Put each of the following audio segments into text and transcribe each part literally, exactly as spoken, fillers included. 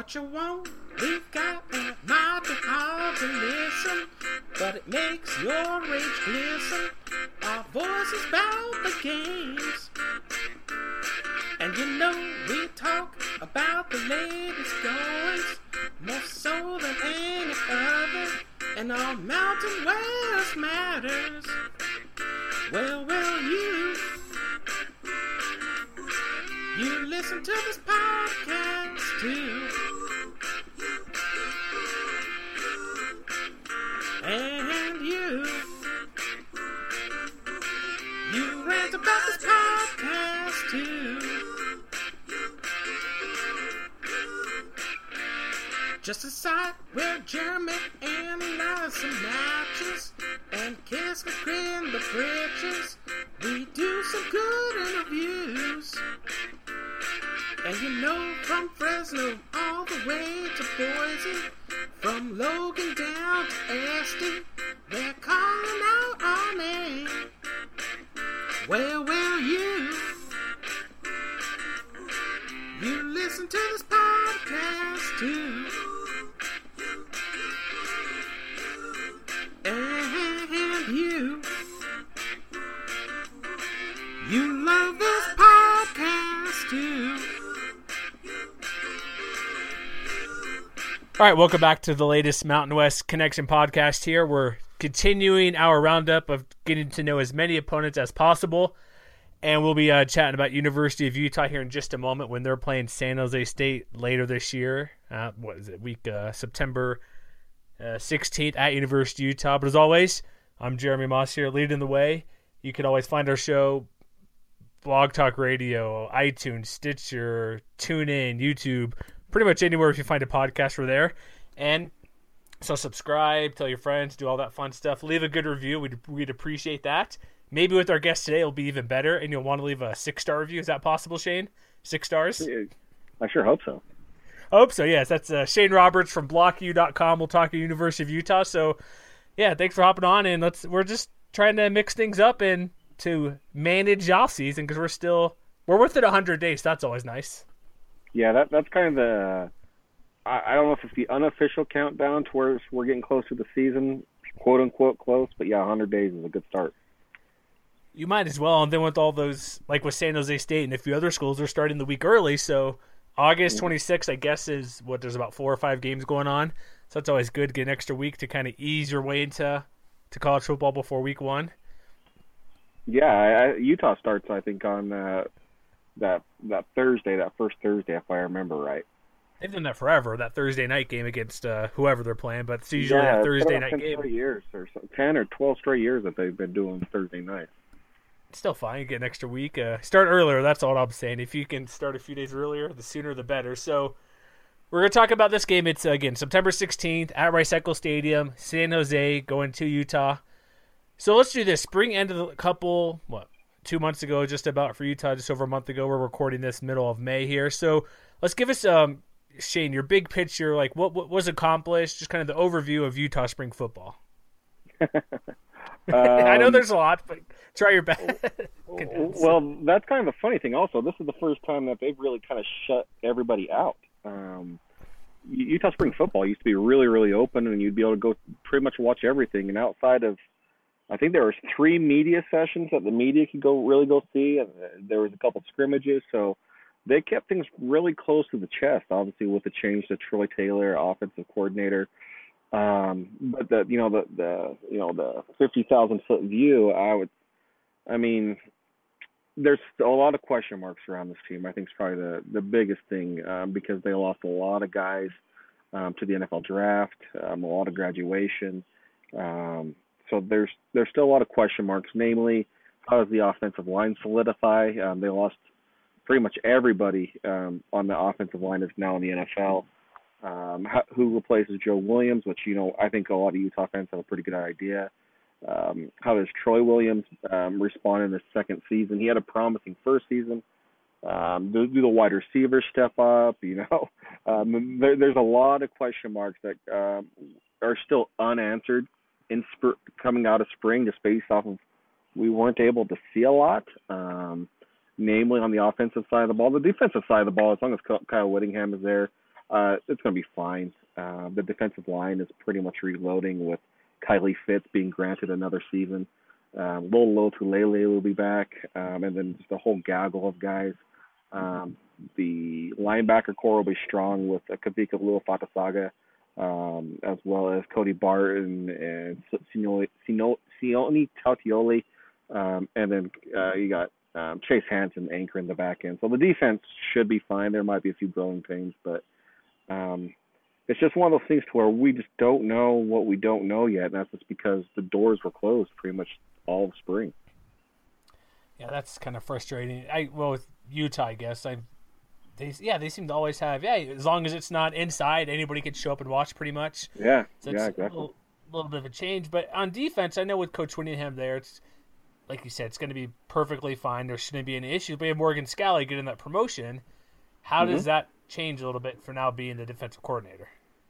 what you want. We've got a might be hard to listen, but it makes your rage glisten. Our voices bout the games, and you know we talk about the latest goings, more so than any other, and all Mountain West matters. Well, well, you, you listen to this podcast too. And you, you rant about this podcast too. Just a site where Jeremy analyzes some matches and Kiss can grin the bridges. We do some good interviews. And you know, from Fresno all the way to Boise, from Logan down to Esty, they're calling out our name. Well, well, you, you listen to this podcast too. And you, you love this podcast too. All right, welcome back to the latest Mountain West Connection podcast here. We're continuing our roundup of getting to know as many opponents as possible, and we'll be uh, chatting about University of Utah here in just a moment when they're playing San Jose State later this year. Uh, what is it, week uh, September uh, sixteenth at University of Utah. But as always, I'm Jeremy Moss here leading the way. You can always find our show, Blog Talk Radio, iTunes, Stitcher, TuneIn, YouTube, pretty much anywhere if you find a podcast, we're there. And so subscribe, tell your friends, do all that fun stuff. Leave a good review. We'd, we'd appreciate that. Maybe with our guest today, it'll be even better, and you'll want to leave a six-star review. Is that possible, Shane? Six stars? I sure hope so. I hope so, yes. That's uh, Shane Roberts from block u dot com. We'll talk to University of Utah. So, yeah, thanks for hopping on. And let's we're just trying to mix things up and to manage off season because we're still we're within one hundred days. So that's always nice. Yeah, that that's kind of the I, I don't know if it's the unofficial countdown to where we're getting close to the season, quote unquote close, but yeah, one hundred days is a good start. You might as well, and then with all those, like with San Jose State and a few other schools, they're starting the week early, so August twenty-sixth, I guess, is what, there's about four or five games going on, so it's always good to get an extra week to kind of ease your way into to college football before week one. Yeah, I, Utah starts, I think, on uh, that that Thursday, that first Thursday, if I remember right. They've done that forever, that Thursday night game against uh, whoever they're playing, but it's usually yeah, a Thursday it's night ten game. Straight years or so, ten or twelve straight years that they've been doing Thursday night. It's still fine. You get an extra week. Uh, start earlier, that's all I'm saying. If you can start a few days earlier, the sooner the better. So we're going to talk about this game. It's, uh, again, September sixteenth at Rice-Eccles Stadium, San Jose going to Utah. So let's do this. Spring ended a couple, what, two months ago, just about for Utah, just over a month ago. We're recording this middle of May here. So let's give us, um, Shane, your big picture, like what, what was accomplished, just kind of the overview of Utah spring football. Um, I know there's a lot, but try your best. Well, that's kind of a funny thing also. This is the first time that they've really kind of shut everybody out. Um, Utah spring football used to be really, really open, and you'd be able to go pretty much watch everything. And outside of, I think there was three media sessions that the media could go really go see. And there was a couple scrimmages, so they kept things really close to the chest, obviously with the change to Troy Taylor, offensive coordinator. Um, but the, you know, the, the, you know, the fifty thousand foot view, I would, I mean, there's a lot of question marks around this team. I think it's probably the, the biggest thing, um, because they lost a lot of guys, um, to the N F L draft, um, a lot of graduation. Um, so there's, there's still a lot of question marks, namely, how does the offensive line solidify? Um, they lost pretty much everybody, um, on the offensive line is now in the N F L. Um, how, who replaces Joe Williams, which, you know, I think a lot of Utah fans have a pretty good idea. Um, how does Troy Williams um, respond in his second season? He had a promising first season. Um, do, do the wide receivers step up? You know, um, there, there's a lot of question marks that um, are still unanswered in sp- coming out of spring, just based off of we weren't able to see a lot, um, namely on the offensive side of the ball. The defensive side of the ball, as long as Kyle Whittingham is there, uh, it's going to be fine. Uh, the defensive line is pretty much reloading with Kylie Fitz being granted another season. Um, Lolo Tulele will be back, um, and then just a whole gaggle of guys. Um, the linebacker core will be strong with uh, Kavika Lua-Fatasaga, um, as well as Cody Barton and Sione Tautioli. Um, and then uh, you got um, Chase Hansen anchoring the back end. So the defense should be fine. There might be a few growing pains, but um, it's just one of those things to where we just don't know what we don't know yet, and that's just because the doors were closed pretty much all of spring. Yeah, that's kind of frustrating. I well with Utah, I guess I they yeah they seem to always have yeah as long as it's not inside, anybody can show up and watch pretty much. Yeah, so yeah, exactly. A little, little bit of a change, but on defense, I know with Coach Whittingham there, it's like you said, it's going to be perfectly fine. There shouldn't be any issues. But you have Morgan Scalley getting that promotion. How mm-hmm. does that change a little bit for now being the defensive coordinator?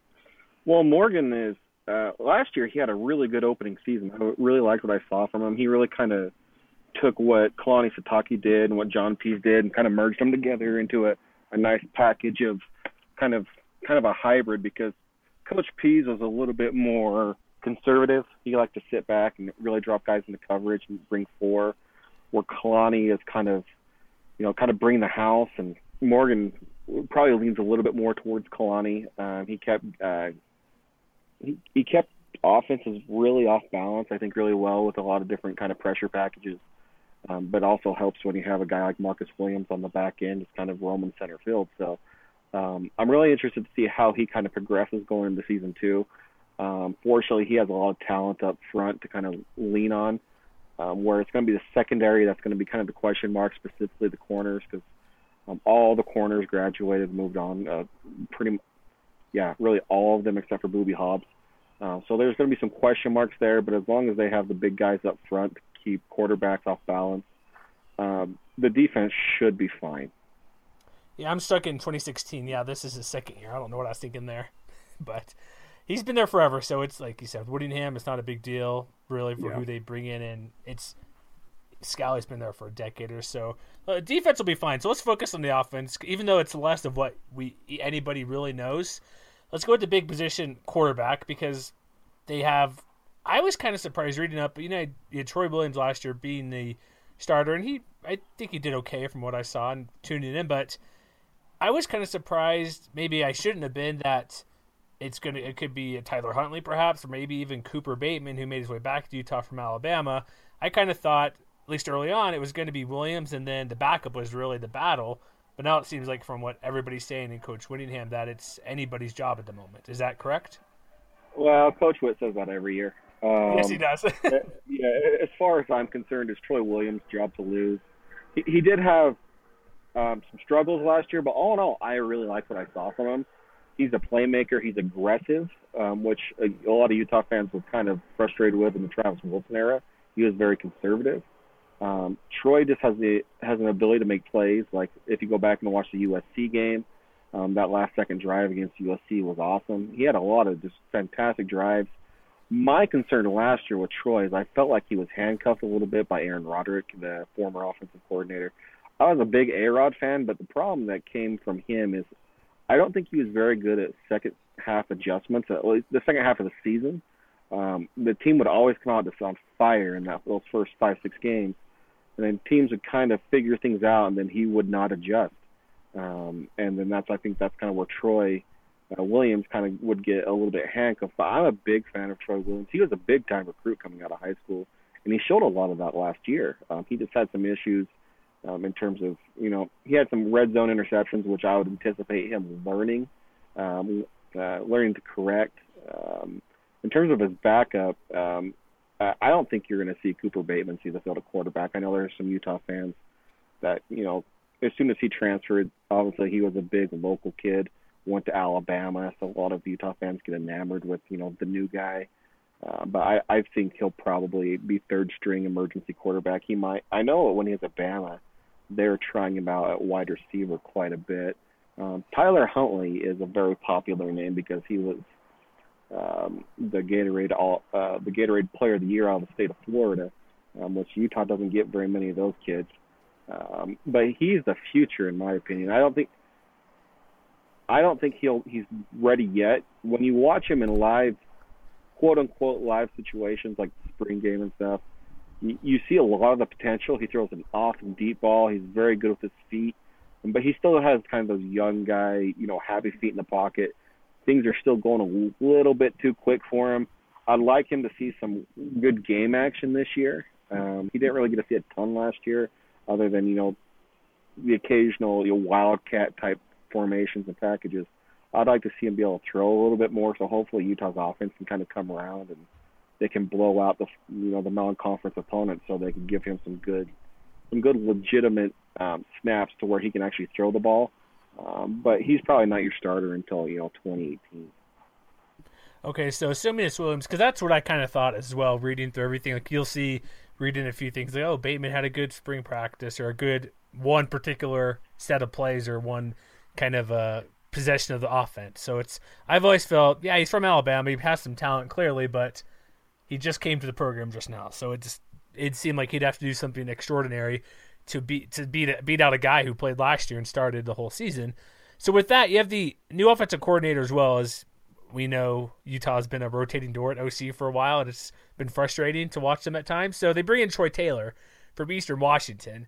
Well, Morgan is uh, last year he had a really good opening season. I really liked what I saw from him. He really kind of took what Kalani Sitake did and what John Pease did and kind of merged them together into a, a nice package of kind of kind of a hybrid, because Coach Pease was a little bit more conservative. He liked to sit back and really drop guys into coverage and bring four, where Kalani is kind of, you know, kind of bring the house, and Morgan probably leans a little bit more towards Kalani. Um, he kept uh, he, he kept offenses really off balance, I think, really well with a lot of different kind of pressure packages, um, but also helps when you have a guy like Marcus Williams on the back end, just kind of roaming center field. So um, I'm really interested to see how he kind of progresses going into season two. Um, fortunately, he has a lot of talent up front to kind of lean on, um, where it's going to be the secondary that's going to be kind of the question mark, specifically the corners, because um, all the corners graduated, moved on, uh, pretty much, yeah, really all of them except for Booby Hobbs. Uh, so there's going to be some question marks there, but as long as they have the big guys up front to keep quarterbacks off balance, um, the defense should be fine. Yeah, I'm stuck in twenty sixteen. Yeah, this is his second year. I don't know what I was thinking there, but he's been there forever, so it's like you said, Whittingham, it's not a big deal, really, for yeah. who they bring in, and it's Scalley's been there for a decade or so. Uh, defense will be fine, so let's focus on the offense, even though it's less of what we anybody really knows. Let's go with the big position, quarterback, because they have – I was kind of surprised reading up, but you know, you had Troy Williams last year being the starter, and he I think he did okay from what I saw and tuning in, but I was kind of surprised, maybe I shouldn't have been, that – It's gonna. It could be a Tyler Huntley, perhaps, or maybe even Cooper Bateman, who made his way back to Utah from Alabama. I kind of thought, at least early on, it was going to be Williams, and then the backup was really the battle. But now it seems like, from what everybody's saying in Coach Whittingham, that it's anybody's job at the moment. Is that correct? Well, Coach Witt says that every year. Um, yes, he does. yeah, as far as I'm concerned, it's Troy Williams' job to lose. He, he did have um, some struggles last year, but all in all, I really liked what I saw from him. He's a playmaker. He's aggressive, um, which a, a lot of Utah fans were kind of frustrated with in the Travis Wilson era. He was very conservative. Um, Troy just has the has an ability to make plays. Like if you go back and watch the U S C game, um, that last second drive against U S C was awesome. He had a lot of just fantastic drives. My concern last year with Troy is I felt like he was handcuffed a little bit by Aaron Roderick, the former offensive coordinator. I was a big A-Rod fan, but the problem that came from him is I don't think he was very good at second half adjustments, at least the second half of the season. Um, the team would always come out just on fire in that, those first five, six games. And then teams would kind of figure things out, and then he would not adjust. Um, and then that's, I think that's kind of where Troy uh, Williams kind of would get a little bit handcuffed. But I'm a big fan of Troy Williams. He was a big-time recruit coming out of high school, and he showed a lot of that last year. Um, he just had some issues. Um, in terms of, you know, he had some red zone interceptions, which I would anticipate him learning, um, uh, learning to correct. Um, in terms of his backup, um, I don't think you're going to see Cooper Bateman see the field at quarterback. I know there's some Utah fans that, you know, as soon as he transferred, obviously he was a big local kid, went to Alabama, so a lot of Utah fans get enamored with, you know, the new guy. Uh, but I, I think he'll probably be third-string emergency quarterback. He might. I know when he was at Bama, they're trying him out at wide receiver quite a bit. Um, Tyler Huntley is a very popular name because he was um, the Gatorade all uh, the Gatorade Player of the Year out of the state of Florida, um, which Utah doesn't get very many of those kids. Um, but he's the future, in my opinion. I don't think I don't think he'll he's ready yet. When you watch him in live, quote unquote, live situations like the spring game and stuff, you, you see a lot of the potential. He throws an awesome deep ball. He's very good with his feet, but he still has kind of those young guy, you know, happy feet in the pocket. Things are still going a little bit too quick for him. I'd like him to see some good game action this year. Um, he didn't really get to see a ton last year, other than, you know, the occasional, you know, wildcat type formations and packages. I'd like to see him be able to throw a little bit more, so hopefully Utah's offense can kind of come around and they can blow out the, you know, the non-conference opponents, so they can give him some good, some good legitimate um, snaps to where he can actually throw the ball. Um, but he's probably not your starter until, you know, twenty eighteen. Okay, so assuming it's Williams, because that's what I kind of thought as well, reading through everything. Like, you'll see, reading a few things, like, oh, Bateman had a good spring practice, or a good one particular set of plays, or one kind of uh, possession of the offense. So it's, I've always felt, yeah, he's from Alabama, he has some talent, clearly, but he just came to the program just now. So it just, it seemed like he'd have to do something extraordinary to beat to beat beat out a guy who played last year and started the whole season. So with that, you have the new offensive coordinator as well. As we know, Utah's been a rotating door at O C for a while, and it's been frustrating to watch them at times. So they bring in Troy Taylor from Eastern Washington.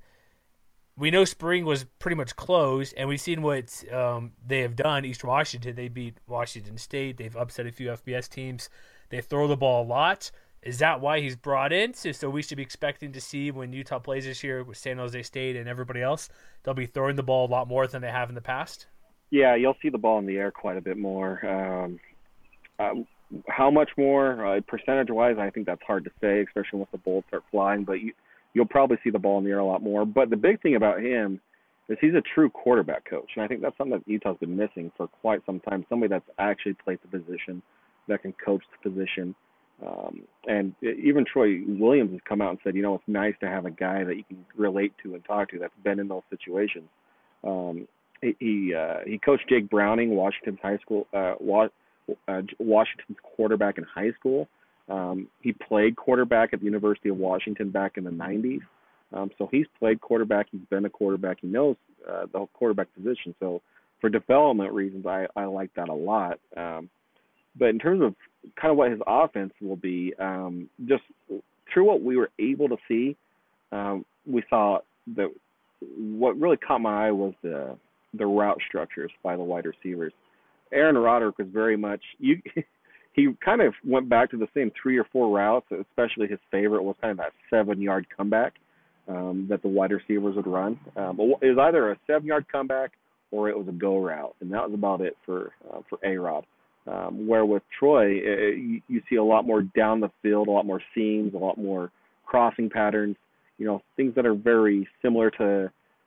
We know spring was pretty much closed, and we've seen what um, they have done. Eastern Washington, they beat Washington State. They've upset a few F B S teams. They throw the ball a lot. Is that why he's brought in? So, so we should be expecting to see when Utah plays this year with San Jose State and everybody else, they'll be throwing the ball a lot more than they have in the past? Yeah, you'll see the ball in the air quite a bit more. Um, uh, how much more? Uh, percentage-wise, I think that's hard to say, especially once the balls start flying. But you, you'll probably see the ball in the air a lot more. But the big thing about him is he's a true quarterback coach. And I think that's something that Utah's been missing for quite some time, somebody that's actually played the position, that can coach the position. Um, and even Troy Williams has come out and said, you know, it's nice to have a guy that you can relate to and talk to that's been in those situations. Um, he he, uh, he coached Jake Browning, Washington's high school, uh, wa- uh, Washington's quarterback in high school. Um, he played quarterback at the University of Washington back in the nineties. Um, so he's played quarterback. He's been a quarterback. He knows uh, the quarterback position. So for development reasons, I, I like that a lot. Um, but in terms of kind of what his offense will be, um, just through what we were able to see, um, we saw that what really caught my eye was the the route structures by the wide receivers. Aaron Roderick was very much you. He kind of went back to the same three or four routes. Especially his favorite was kind of that seven-yard comeback um, that the wide receivers would run. Um, it was either a seven-yard comeback or it was a go route, and that was about it for uh, for A-Rod. Um, where with Troy, it, you, you see a lot more down the field, a lot more seams, a lot more crossing patterns, you know, things that are very similar to,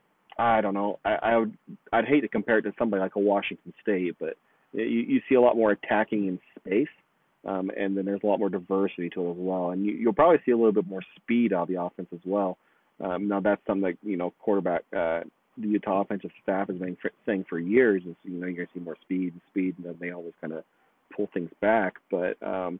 I don't know, I, I would, I'd hate to compare it to somebody like a Washington State, but you, you see a lot more attacking in space, um, and then there's a lot more diversity to it as well. And you, you'll probably see a little bit more speed out of the offense as well. Um, now, that's something that, you know, quarterback, uh, the Utah offensive staff has been saying for years is, you know, you're going to see more speed and speed, and then they always kind of pull things back. But um,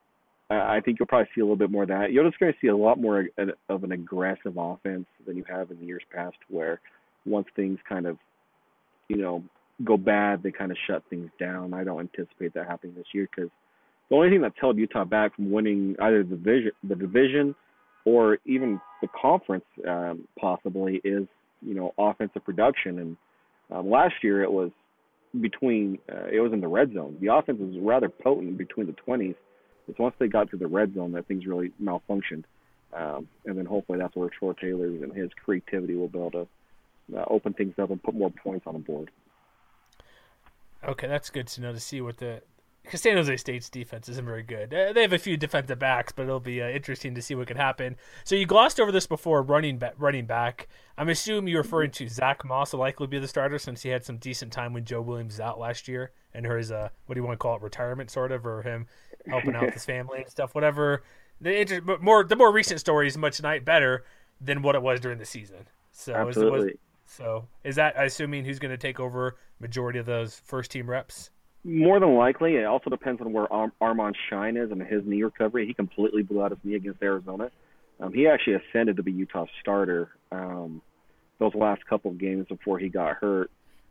I think you'll probably see a little bit more of that. You're just going to see a lot more of an aggressive offense than you have in the years past, where once things kind of, you know, go bad, they kind of shut things down. I don't anticipate that happening this year, because the only thing that's held Utah back from winning either the division, the division or even the conference um, possibly is, you know, offensive production. And um, last year it was between, uh, it was in the red zone. The offense was rather potent between the twenties. It's once they got to the red zone that things really malfunctioned. Um, and then hopefully that's where Troy Taylor and his creativity will be able to uh, open things up and put more points on the board. Okay, that's good to know, to see what the, because San Jose State's defense isn't very good. They have a few defensive backs, but it'll be uh, interesting to see what could happen. So you glossed over this before, running back. Running back. I'm assuming you're referring to Zach Moss will likely be the starter, since he had some decent time when Joe Williams was out last year, and his, uh, what do you want to call it, retirement sort of, or him helping out with his family and stuff, whatever. The inter- but more the more recent story is much night better than what it was during the season. So Absolutely. Is, was, so is that assuming who's going to take over majority of those first team reps? More than likely. It also depends on where Ar- Armand Shine is and his knee recovery. He completely blew out his knee against Arizona. Um, he actually ascended to be Utah's starter um, those last couple of games before he got hurt.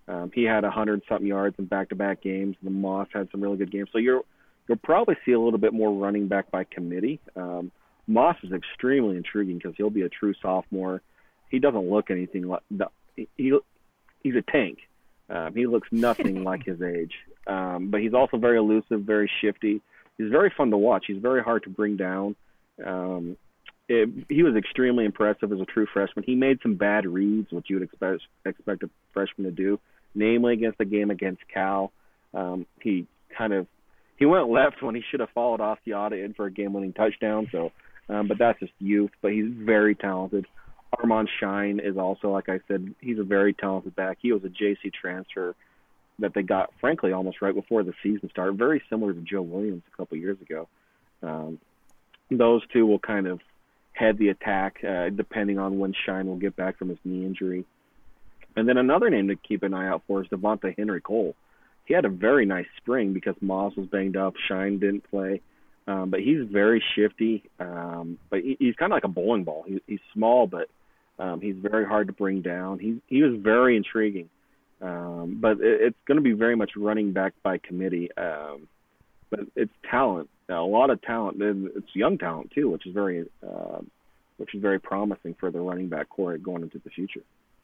Um, he had a hundred something yards in back-to-back games. The Moss had some really good games. So you're you'll probably see a little bit more running back by committee. Um, Moss is extremely intriguing because he'll be a true sophomore. He doesn't look anything like he. He's a tank. Um, he looks nothing like his age, um, but he's also very elusive, very shifty. He's very fun to watch. He's very hard to bring down. Um, it, he was extremely impressive as a true freshman. He made some bad reads, which you would expect expect a freshman to do, namely against the game against Cal. Um, he kind of he went left when he should have followed off the in for a game-winning touchdown. So, um, but that's just youth. But he's very talented. Armand Shine is also, like I said, he's a very talented back. He was a J C transfer that they got, frankly, almost right before the season started, very similar to Joe Williams a couple years ago. Um, those two will kind of head the attack, uh, depending on when Shine will get back from his knee injury. And then another name to keep an eye out for is Devontae Henry Cole. He had a very nice spring because Moss was banged up, Shine didn't play. Um, but he's very shifty, um, but he, he's kind of like a bowling ball. He, he's small, but um, he's very hard to bring down. He he was very intriguing, um, but it, it's going to be very much running back by committee. Um, but it's talent, a lot of talent. And it's young talent too, which is very uh, which is very promising for the running back core going into the future.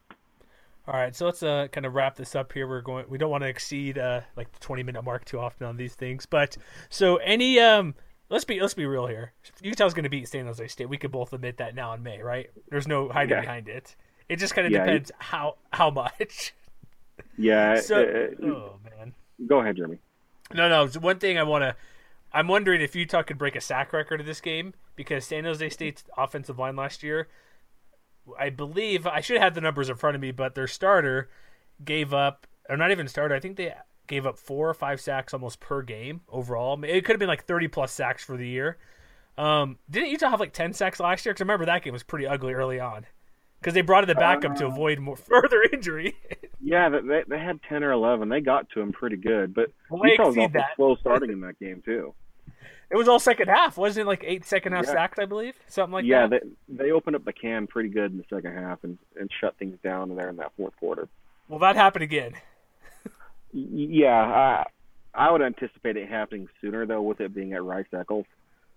All right, so let's uh, kind of wrap this up here. We're going. We don't want to exceed uh, like the twenty minute mark too often on these things, but so any um. Let's be let's be real here. Utah's going to beat San Jose State. We could both admit that now in May, right? There's no hiding yeah. behind it. It just kind of yeah, depends you... how how much. Yeah. So, uh, oh man. Go ahead, Jeremy. No, no. One thing I want to. I'm wondering if Utah could break a sack record of this game because San Jose State's offensive line last year, I believe I should have the numbers in front of me, but their starter gave up, or not even starter. I think they. Gave up four or five sacks almost per game overall. It could have been like thirty plus sacks for the year. Um, didn't Utah have like ten sacks last year? Because I remember that game was pretty ugly early on. Because they brought in the backup uh, to avoid more further injury. Yeah, they they had ten or eleven. They got to him pretty good, but well, Utah was also that. slow starting in that game too. It was all second half, wasn't it? Like eight second half yeah. sacks, I believe, something like yeah, that. Yeah, they they opened up the can pretty good in the second half and and shut things down there in that fourth quarter. Well, that happened again. Yeah, I, I would anticipate it happening sooner, though, with it being at Rice-Eccles.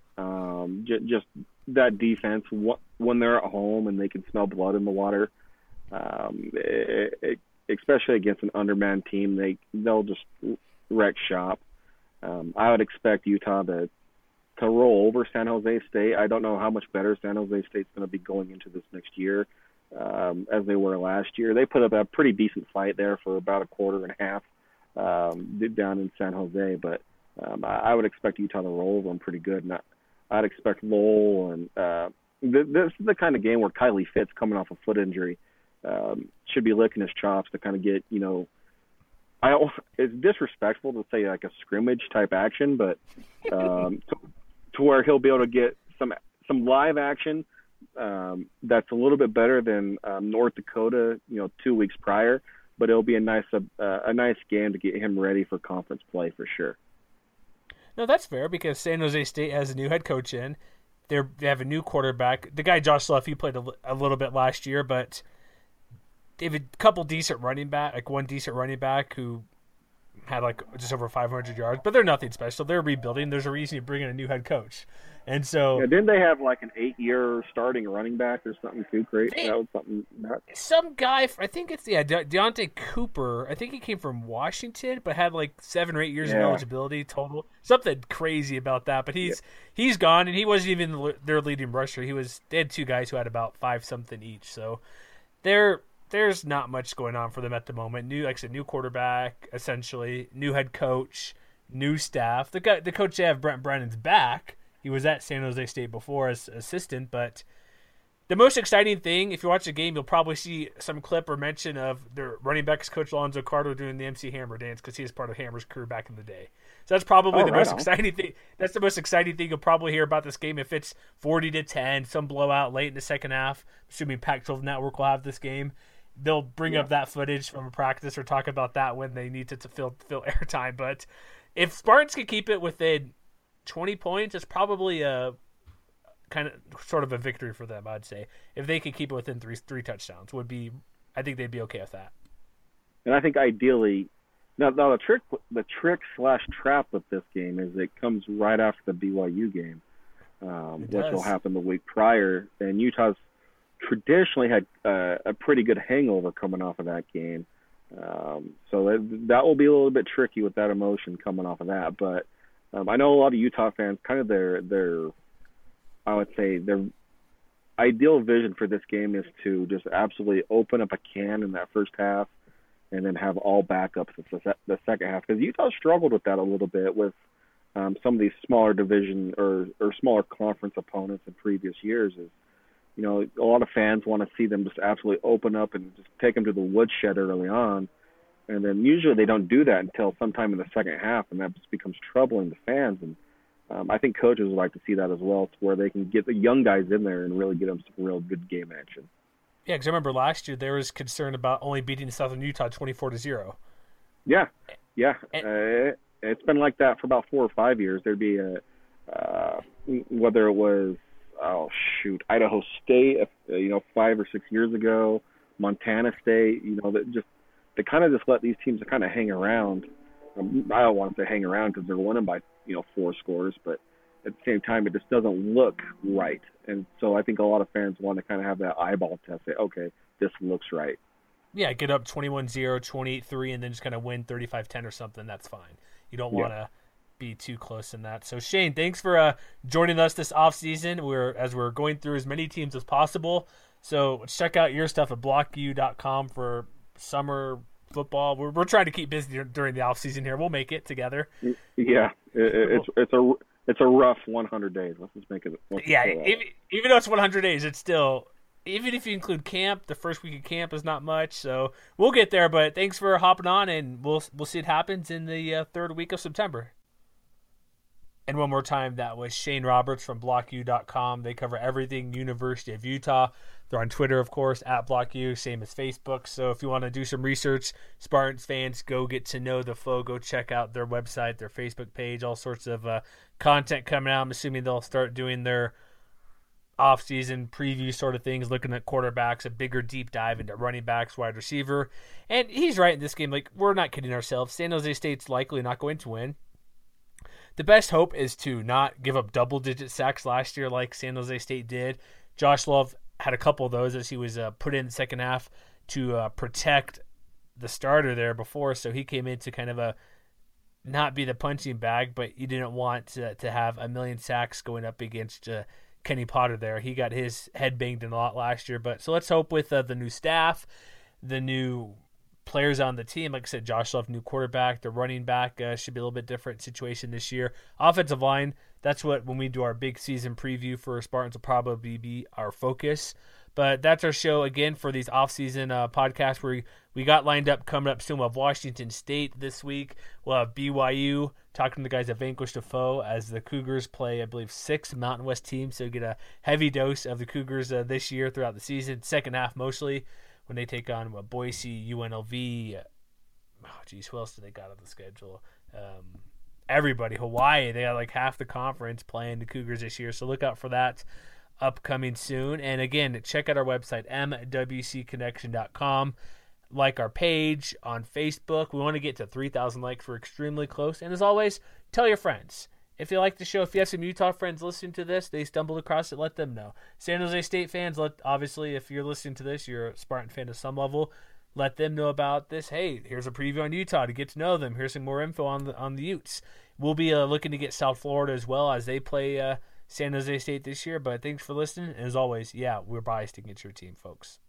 Um, j- just that defense, wh- when they're at home and they can smell blood in the water, um, it, it, especially against an undermanned team, they, they'll just wreck shop. Um, I would expect Utah to to roll over San Jose State. I don't know how much better San Jose State's going to be going into this next year um, as they were last year. They put up a pretty decent fight there for about a quarter and a half. Um, down in San Jose, but um, I, I would expect Utah to roll over them pretty good. And I, I'd expect Lowell, and uh, th- this is the kind of game where Kylie Fitz, coming off a foot injury, um, should be licking his chops to kind of get, you know, I it's disrespectful to say like a scrimmage type action, but um, to, to where he'll be able to get some some live action um, that's a little bit better than um, North Dakota, you know, two weeks prior. But it'll be a nice uh, a nice game to get him ready for conference play for sure. No, that's fair because San Jose State has a new head coach in. They're, they have a new quarterback. The guy Josh Luff, he played a, a little bit last year, but they have a couple decent running back, like one decent running back who had like just over five hundred yards. But they're nothing special. They're rebuilding. There's a reason you bring in a new head coach. And so, yeah, didn't they have like an eight-year starting running back or something too crazy? They, that was something nuts. Some guy, I think it's yeah, De- Deontay Cooper. I think he came from Washington, but had like seven or eight years yeah. of eligibility total. Something crazy about that. But he's yeah. he's gone, and he wasn't even their leading rusher. He was. They had two guys who had about five something each. So there, there's not much going on for them at the moment. New, like I said, new quarterback, essentially, new head coach, new staff. The guy, the coach they have, Brent Brennan's back. He was at San Jose State before as assistant, but the most exciting thing, if you watch the game, you'll probably see some clip or mention of their running backs coach Alonzo Carter doing the M C Hammer dance because he was part of Hammer's crew back in the day. So that's probably oh, the right most on. exciting thing. That's the most exciting thing you'll probably hear about this game if it's forty to ten, some blowout late in the second half. Assuming Pac twelve Network will have this game, they'll bring yeah. up that footage from a practice or talk about that when they need to, to fill fill airtime. But if Spartans can keep it within twenty points, it's probably a kind of sort of a victory for them, I'd say. If they could keep it within three three touchdowns, would be I think they'd be okay with that. and I think ideally, now, now the trick the trick slash trap with this game is it comes right after the B Y U game, um, which will happen the week prior, and Utah's traditionally had uh, a pretty good hangover coming off of that game. Um, so that, that will be a little bit tricky with that emotion coming off of that. But um, I know a lot of Utah fans, kind of their, their, I would say their ideal vision for this game is to just absolutely open up a can in that first half and then have all backups the, the second half. Because Utah struggled with that a little bit with um, some of these smaller division or, or smaller conference opponents in previous years. Is You know, a lot of fans want to see them just absolutely open up and just take them to the woodshed early on. And then usually they don't do that until sometime in the second half, and that just becomes troubling to fans. And um, I think coaches would like to see that as well, to where they can get the young guys in there and really get them some real good game action. Yeah, because I remember last year there was concern about only beating Southern Utah twenty-four to zero. Yeah, yeah. And, uh, it, it's been like that for about four or five years. There'd be a, uh, whether it was, oh shoot, Idaho State, uh, you know, five or six years ago, Montana State, you know, that just they kind of just let these teams kind of hang around. Um, I don't want them to hang around because they're winning by, you know, four scores, but at the same time, it just doesn't look right. And so I think a lot of fans want to kind of have that eyeball test, say, okay, this looks right. Yeah, get up twenty-one zero, twenty-eight three, and then just kind of win thirty-five ten or something. That's fine. You don't want to. Yeah. Be too close in that. So Shane, thanks for uh, joining us this off season. We're as we're going through as many teams as possible. So check out your stuff at block u dot com for summer football. We're we're trying to keep busy during the off season here. We'll make it together. Yeah, it, it's it's a it's a rough one hundred days. Let's just make it. Yeah, even, even though it's one hundred days, it's still, even if you include camp, the first week of camp is not much. So we'll get there. But thanks for hopping on, and we'll we'll see it happens in the uh, third week of September. And one more time, that was Shane Roberts from block u dot com. They cover everything University of Utah. They're on Twitter, of course, at BlockU, same as Facebook. So if you want to do some research, Spartans fans, go get to know the flow. Go check out their website, their Facebook page, all sorts of uh, content coming out. I'm assuming they'll start doing their off-season preview sort of things, looking at quarterbacks, a bigger deep dive into running backs, wide receiver. And he's right in this game. Like, we're not kidding ourselves. San Jose State's likely not going to win. The best hope is to not give up double-digit sacks last year like San Jose State did. Josh Love had a couple of those as he was uh, put in the second half to uh, protect the starter there before, so he came in to kind of a not be the punching bag, but you didn't want to, to have a million sacks going up against uh, Kenny Potter there. He got his head banged in a lot last year, but so let's hope with uh, the new staff, the new players on the team, like I said, Josh Love, new quarterback, the running back uh, should be a little bit different situation this year. Offensive line, that's what, when we do our big season preview for Spartans, will probably be our focus. But that's our show again for these off-season uh, podcasts where we, we got lined up coming up soon. We'll have Washington State this week. We'll have B Y U talking to the guys that vanquished a foe as the Cougars play, I believe, six Mountain West teams. So get a heavy dose of the Cougars uh, this year throughout the season, second half mostly, when they take on uh, Boise, U N L V. Oh, geez, who else did they got on the schedule? Um, everybody. Hawaii, they got like half the conference playing the Cougars this year. So look out for that upcoming soon. And again, check out our website, m w c connection dot com. Like our page on Facebook. We want to get to three thousand likes. We're extremely close. And as always, tell your friends. If you like the show, if you have some Utah friends listening to this, they stumbled across it, let them know. San Jose State fans, let obviously, if you're listening to this, you're a Spartan fan to some level, let them know about this. Hey, here's a preview on Utah to get to know them. Here's some more info on the on the Utes. We'll be uh, looking to get South Florida as well as they play uh, San Jose State this year. But thanks for listening. And as always, yeah, we're biased against your team, folks.